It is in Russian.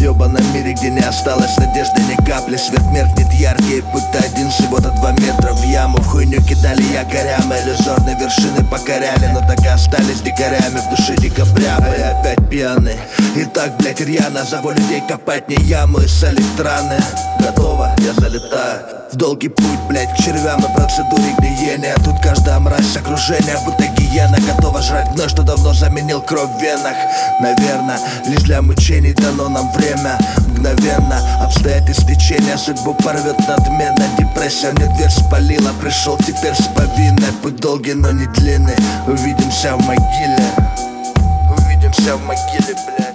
ебаном мире, где не осталось надежды ни капли. Свет меркнет яркий, будто один всего-то 2 метра в яму. В хуйню кидали якорями, иллюзорные вершины покоряли, но так и остались дикарями в душе декабря. А я опять пьяный, и так, блять, рьяно зову людей копать не ямы, солить траны. Готово, я залетаю в долгий путь, блять, к червям и процедуре гниения. Тут каждая мразь окружения, будто гиена, готова жрать гной, что давно заменил кровь в венах. Наверное, лишь для мучений дано нам время. Мгновенно обстоятельств течения судьбу порвет надменно. Депрессия мне дверь спалила, пришел теперь с повинной. Путь долгий, но не длинный. Увидимся в могиле. Увидимся в могиле, блядь.